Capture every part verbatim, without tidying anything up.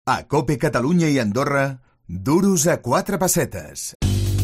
A COPE Catalunya i Andorra, duros a quatre pessetes.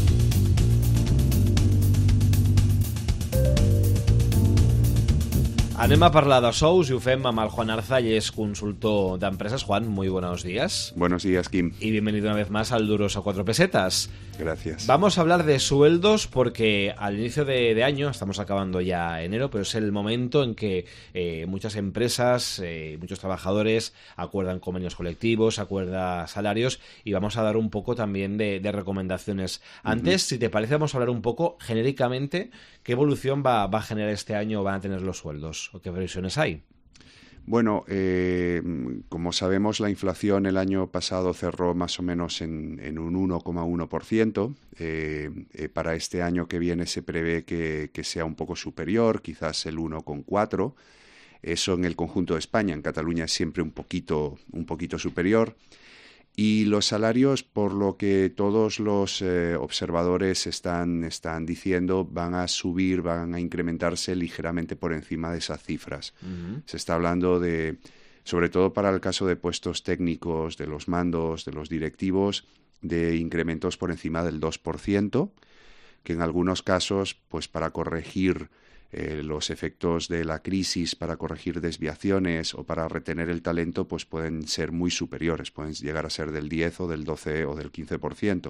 Anem a parlar de sous y ho fem amb el Juan Arza, y es consultor de empresas. Juan, muy buenos días. Buenos días, Kim. Y bienvenido una vez más al Duros a Cuatro Pesetas. Gracias. Vamos a hablar de sueldos porque al inicio de, de año, estamos acabando ya enero, pero es el momento en que eh, muchas empresas, eh, muchos trabajadores acuerdan convenios colectivos, acuerdan salarios, y vamos a dar un poco también de, de recomendaciones. Antes, uh-huh. si te parece, vamos a hablar un poco genéricamente qué evolución va, va a generar este año o van a tener los sueldos, o qué previsiones hay. Bueno, eh, como sabemos, la inflación el año pasado cerró más o menos en, en un uno coma uno por ciento. Eh, eh, para este año que viene se prevé que, que sea un poco superior, quizás el uno coma cuatro. Eso en el conjunto de España. En Cataluña es siempre un poquito, un poquito superior. Y los salarios, por lo que todos los eh, observadores están, están diciendo, van a subir, van a incrementarse ligeramente por encima de esas cifras. Uh-huh. Se está hablando de, sobre todo para el caso de puestos técnicos, de los mandos, de los directivos, de incrementos por encima del dos por ciento, que en algunos casos, pues para corregir Eh, los efectos de la crisis, para corregir desviaciones o para retener el talento, pues pueden ser muy superiores, pueden llegar a ser del diez o del doce o del quince por ciento.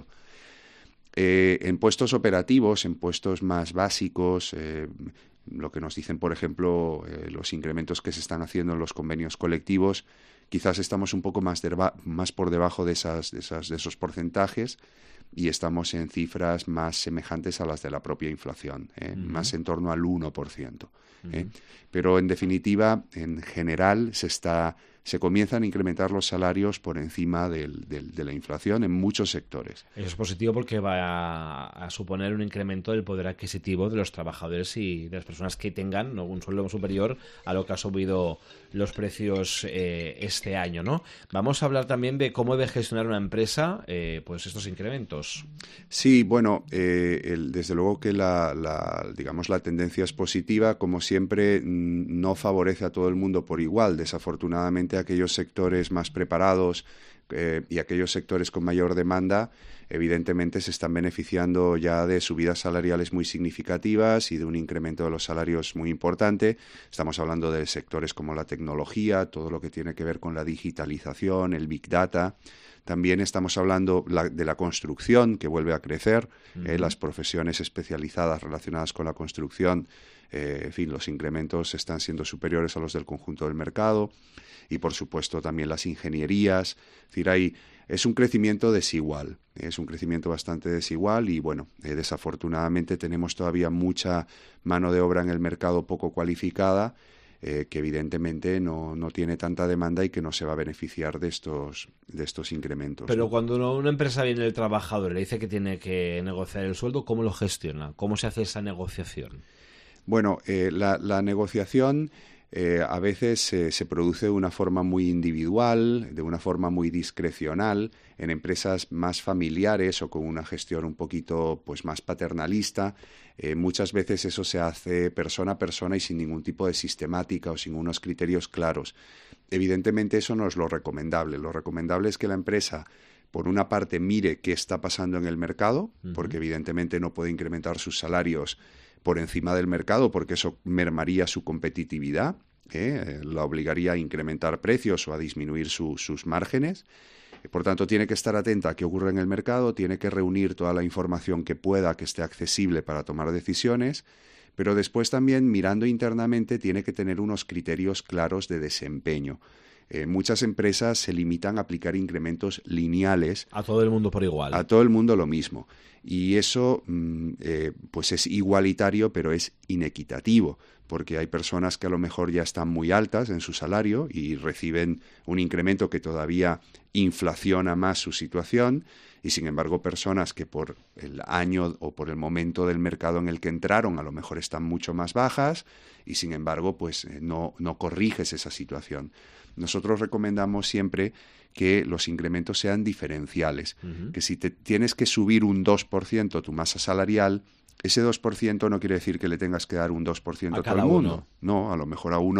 Eh, en puestos operativos, en puestos más básicos, eh, lo que nos dicen, por ejemplo, eh, los incrementos que se están haciendo en los convenios colectivos, quizás estamos un poco más, deba- más por debajo de, esas, de, esas, de esos porcentajes, y estamos en cifras más semejantes a las de la propia inflación, ¿eh? uh-huh. más en torno al uno por ciento. ¿eh? Uh-huh. Pero, en definitiva, en general, se está se comienzan a incrementar los salarios por encima del, del, de la inflación en muchos sectores. Eso es positivo porque va a, a suponer un incremento del poder adquisitivo de los trabajadores y de las personas que tengan, ¿no?, un sueldo superior a lo que ha subido los precios eh, este año, ¿no? Vamos a hablar también de cómo debe gestionar una empresa eh, pues estos incrementos. Sí, bueno, eh, el, desde luego que la, la, digamos, la tendencia es positiva. Como siempre, no favorece a todo el mundo por igual. Desafortunadamente, aquellos sectores más preparados eh, y aquellos sectores con mayor demanda, evidentemente se están beneficiando ya de subidas salariales muy significativas y de un incremento de los salarios muy importante. Estamos hablando de sectores como la tecnología, todo lo que tiene que ver con la digitalización, el Big Data. También estamos hablando la, de la construcción, que vuelve a crecer, uh-huh. eh, las profesiones especializadas relacionadas con la construcción. Eh, en fin, los incrementos están siendo superiores a los del conjunto del mercado, y por supuesto también las ingenierías. Es decir, hay, es un crecimiento desigual, es un crecimiento bastante desigual y bueno, eh, desafortunadamente tenemos todavía mucha mano de obra en el mercado poco cualificada, eh, que evidentemente no, no tiene tanta demanda y que no se va a beneficiar de estos, de estos incrementos. Pero ¿no? Cuando una, una empresa viene el trabajador y le dice que tiene que negociar el sueldo, ¿cómo lo gestiona? ¿Cómo se hace esa negociación? Bueno, eh, la, la negociación eh, a veces eh, se produce de una forma muy individual, de una forma muy discrecional, en empresas más familiares o con una gestión un poquito pues más paternalista. Eh, muchas veces eso se hace persona a persona y sin ningún tipo de sistemática o sin unos criterios claros. Evidentemente eso no es lo recomendable. Lo recomendable es que la empresa, por una parte, mire qué está pasando en el mercado, uh-huh. porque evidentemente no puede incrementar sus salarios por encima del mercado, porque eso mermaría su competitividad, ¿eh? la obligaría a incrementar precios o a disminuir su, sus márgenes. Por tanto, tiene que estar atenta a qué ocurre en el mercado, tiene que reunir toda la información que pueda, que esté accesible para tomar decisiones, pero después también, mirando internamente, tiene que tener unos criterios claros de desempeño. Eh, muchas empresas se limitan a aplicar incrementos lineales. A todo el mundo por igual. A todo el mundo lo mismo. Y eso mm, eh, pues es igualitario, pero es inequitativo, porque hay personas que a lo mejor ya están muy altas en su salario y reciben un incremento que todavía inflaciona más su situación, y sin embargo personas que por el año o por el momento del mercado en el que entraron a lo mejor están mucho más bajas y sin embargo pues eh, no, no corriges esa situación. Nosotros recomendamos siempre que los incrementos sean diferenciales, uh-huh. que si te tienes que subir un dos por ciento tu masa salarial, ese dos por ciento no quiere decir que le tengas que dar un dos por ciento a, a todo el mundo. Uno. No, a lo mejor a uno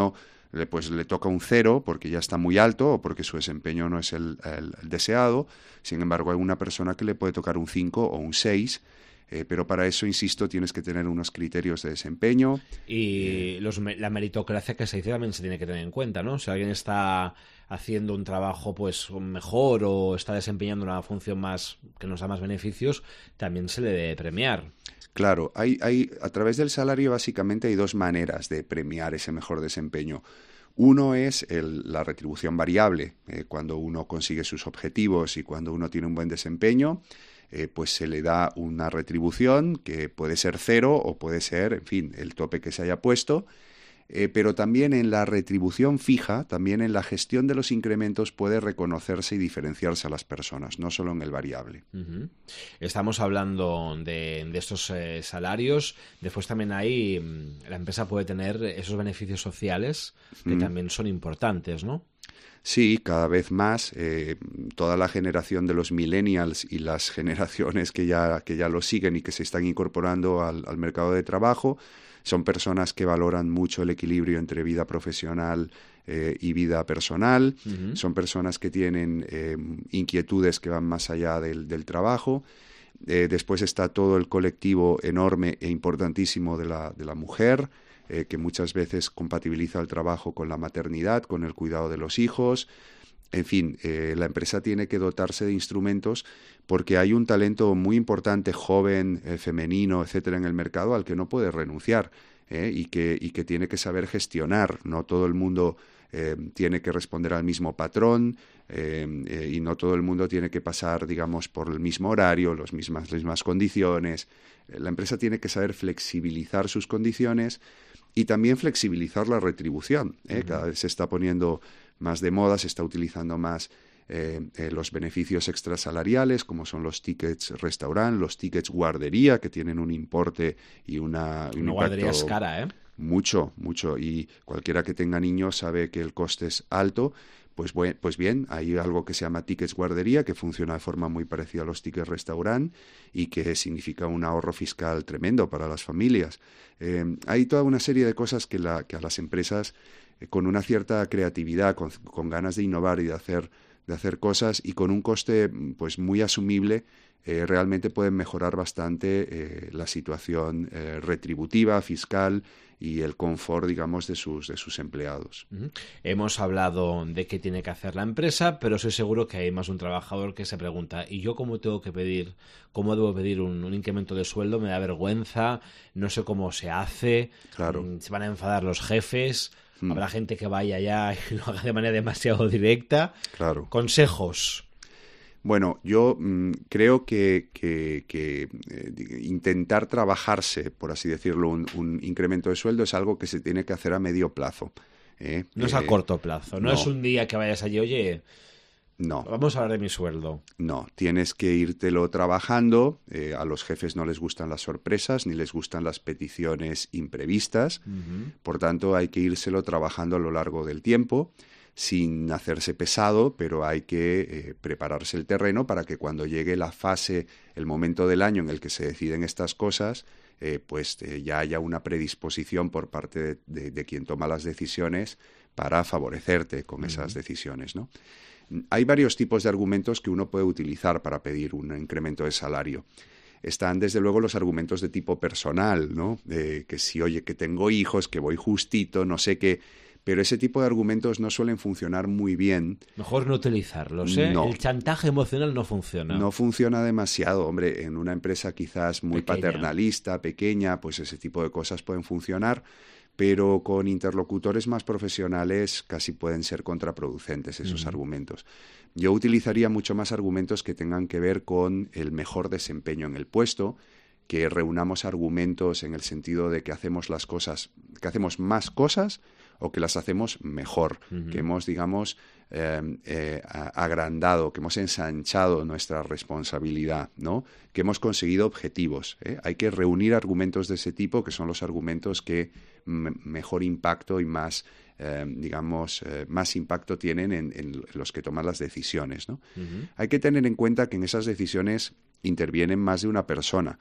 le, pues le toca un cero porque ya está muy alto o porque su desempeño no es el, el, el deseado. Sin embargo, hay una persona que le puede tocar un cinco o un seis. Eh, pero para eso, insisto, tienes que tener unos criterios de desempeño. Y los, la meritocracia que se dice también se tiene que tener en cuenta, ¿no? Si alguien está haciendo un trabajo pues mejor o está desempeñando una función más que nos da más beneficios, también se le debe premiar. Claro, hay, hay, a través del salario básicamente hay dos maneras de premiar ese mejor desempeño. Uno es el, la retribución variable, eh, cuando uno consigue sus objetivos y cuando uno tiene un buen desempeño. Eh, pues se le da una retribución que puede ser cero o puede ser, en fin, el tope que se haya puesto, eh, pero también en la retribución fija, también en la gestión de los incrementos puede reconocerse y diferenciarse a las personas, no solo en el variable. Uh-huh. Estamos hablando de, de estos eh, salarios, después también hay, la empresa puede tener esos beneficios sociales que uh-huh. también son importantes, ¿no? Sí, cada vez más. Eh, toda la generación de los millennials y las generaciones que ya, que ya lo siguen y que se están incorporando al, al mercado de trabajo son personas que valoran mucho el equilibrio entre vida profesional eh, y vida personal. Uh-huh. Son personas que tienen eh, inquietudes que van más allá del, del trabajo. Eh, después está todo el colectivo enorme e importantísimo de la, de la mujer, Eh, que muchas veces compatibiliza el trabajo con la maternidad, con el cuidado de los hijos. En fin, eh, la empresa tiene que dotarse de instrumentos porque hay un talento muy importante, joven, eh, femenino, etcétera, en el mercado al que no puede renunciar eh, y, que, y que tiene que saber gestionar. No todo el mundo eh, tiene que responder al mismo patrón eh, eh, y no todo el mundo tiene que pasar, digamos, por el mismo horario, las mismas, las mismas condiciones. Eh, la empresa tiene que saber flexibilizar sus condiciones y también flexibilizar la retribución. ¿eh? Uh-huh. Cada vez se está poniendo más de moda, se está utilizando más eh, eh, los beneficios extrasalariales, como son los tickets restaurant, los tickets guardería, que tienen un importe y una... Un una guardería es cara, ¿eh? Mucho, mucho. Y cualquiera que tenga niños sabe que el coste es alto. Pues, buen, pues bien, hay algo que se llama tickets guardería, que funciona de forma muy parecida a los tickets restaurant y que significa un ahorro fiscal tremendo para las familias. Eh, hay toda una serie de cosas que, la, que a las empresas, eh, con una cierta creatividad, con, con ganas de innovar y de hacer, de hacer cosas y con un coste pues muy asumible, eh, realmente pueden mejorar bastante eh, la situación eh, retributiva, fiscal y el confort, digamos, de sus, de sus empleados. Uh-huh. Hemos hablado de qué tiene que hacer la empresa, pero estoy seguro que hay más de un trabajador que se pregunta, ¿y yo cómo tengo que pedir, cómo debo pedir un, un incremento de sueldo? Me da vergüenza, no sé cómo se hace, claro. Se van a enfadar los jefes, mm. habrá gente que vaya allá y lo haga de manera demasiado directa. Claro. Consejos. Bueno, yo mmm, creo que, que, que eh, intentar trabajarse, por así decirlo, un, un incremento de sueldo es algo que se tiene que hacer a medio plazo. ¿eh? No eh, es a corto plazo, no, no es un día que vayas allí, oye, no. vamos a hablar de mi sueldo. No, tienes que írtelo trabajando. Eh, a los jefes no les gustan las sorpresas ni les gustan las peticiones imprevistas. Uh-huh. Por tanto, hay que írselo trabajando a lo largo del tiempo, sin hacerse pesado, pero hay que eh, prepararse el terreno para que cuando llegue la fase, el momento del año en el que se deciden estas cosas, eh, pues eh, ya haya una predisposición por parte de, de, de quien toma las decisiones para favorecerte con uh-huh. esas decisiones, ¿no? Hay varios tipos de argumentos que uno puede utilizar para pedir un incremento de salario. Están, desde luego, los argumentos de tipo personal, ¿no? Eh, que si, oye, que tengo hijos, que voy justito, no sé qué... Pero ese tipo de argumentos no suelen funcionar muy bien. Mejor no utilizarlos, ¿eh? No. El chantaje emocional no funciona. No funciona demasiado, hombre. En una empresa quizás muy pequeña. paternalista, pequeña, pues ese tipo de cosas pueden funcionar, pero con interlocutores más profesionales casi pueden ser contraproducentes esos uh-huh. argumentos. Yo utilizaría mucho más argumentos que tengan que ver con el mejor desempeño en el puesto, que reunamos argumentos en el sentido de que hacemos las cosas, que hacemos más cosas o que las hacemos mejor, uh-huh. que hemos, digamos, eh, eh, agrandado, que hemos ensanchado nuestra responsabilidad, ¿no? Que hemos conseguido objetivos. ¿eh? Hay que reunir argumentos de ese tipo, que son los argumentos que m- mejor impacto y más, eh, digamos, eh, más impacto tienen en, en los que toman las decisiones, ¿no? Uh-huh. Hay que tener en cuenta que en esas decisiones intervienen más de una persona.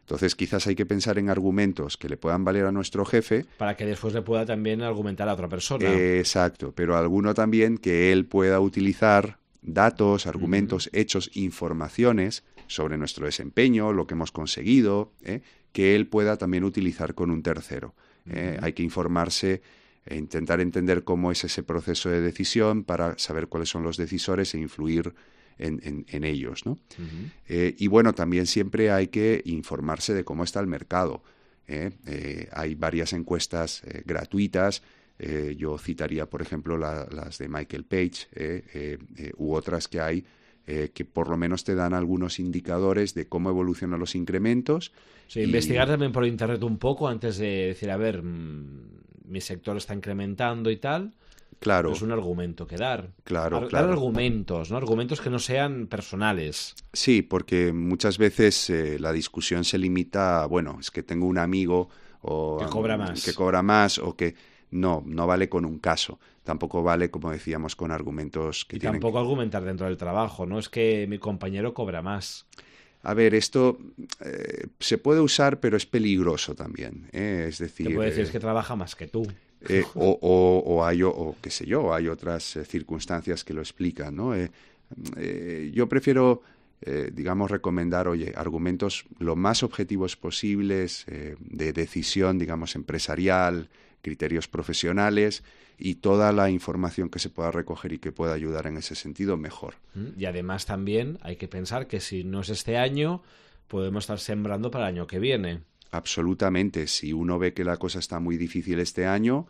Entonces, quizás hay que pensar en argumentos que le puedan valer a nuestro jefe. Para que después le pueda también argumentar a otra persona. Eh, exacto, pero alguno también que él pueda utilizar datos, argumentos, uh-huh. hechos, informaciones sobre nuestro desempeño, lo que hemos conseguido, ¿eh? que él pueda también utilizar con un tercero. ¿eh? Uh-huh. Hay que informarse e intentar entender cómo es ese proceso de decisión para saber cuáles son los decisores e influir En, en, en ellos, ¿no? Uh-huh. Eh, y bueno, también siempre hay que informarse de cómo está el mercado. ¿eh? Eh, hay varias encuestas eh, gratuitas. Eh, yo citaría, por ejemplo, la, las de Michael Page eh, eh, eh, u otras que hay eh, que por lo menos te dan algunos indicadores de cómo evolucionan los incrementos. Sí, y... investigar también por internet un poco antes de decir, a ver, mmm, mi sector está incrementando y tal. Claro. Es un argumento que dar. Claro, Ar- claro. Dar argumentos, ¿no? Argumentos que no sean personales. Sí, porque muchas veces eh, la discusión se limita a, bueno, es que tengo un amigo o que cobra más. que cobra más o que no, no vale con un caso. Tampoco vale, como decíamos, con argumentos que y tienen tampoco que... argumentar dentro del trabajo, ¿no? Es que mi compañero cobra más. A ver, esto eh, se puede usar, pero es peligroso también. ¿eh? Es decir, te puede decir eh, es que trabaja más que tú. Eh, o, o, o hay, o, o qué sé yo, hay otras eh, circunstancias que lo explican, ¿no? Eh, eh, yo prefiero, eh, digamos, recomendar, oye, argumentos lo más objetivos posibles eh, de decisión, digamos, empresarial, criterios profesionales y toda la información que se pueda recoger y que pueda ayudar en ese sentido, mejor. Y además también hay que pensar que si no es este año, podemos estar sembrando para el año que viene. Absolutamente. Si uno ve que la cosa está muy difícil este año,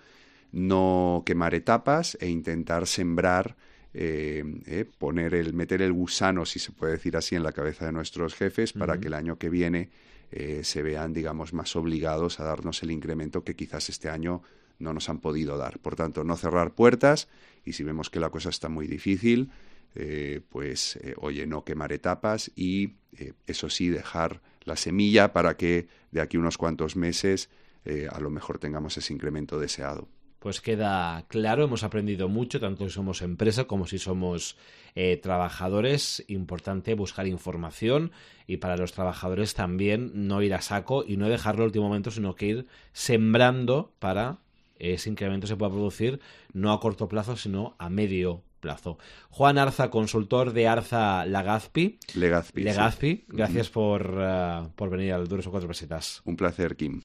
no quemar etapas e intentar sembrar, eh, eh, poner el, meter el gusano, si se puede decir así, en la cabeza de nuestros jefes para uh-huh. que el año que viene eh, se vean, digamos, más obligados a darnos el incremento que quizás este año no nos han podido dar. Por tanto, no cerrar puertas y si vemos que la cosa está muy difícil, eh, pues, eh, oye, no quemar etapas y, eh, eso sí, dejar la semilla para que de aquí unos cuantos meses eh, a lo mejor tengamos ese incremento deseado. Pues queda claro, hemos aprendido mucho, tanto si somos empresa como si somos eh, trabajadores. Importante buscar información y para los trabajadores también no ir a saco y no dejarlo al último momento, sino que ir sembrando para ese incremento se pueda producir no a corto plazo, sino a medio plazo. Juan Arza, consultor de Arza Legazpi. Legazpi. Legazpi. Sí. Gracias uh-huh. por, uh, por venir al Duros o Cuatro Pesetas. Un placer, Kim.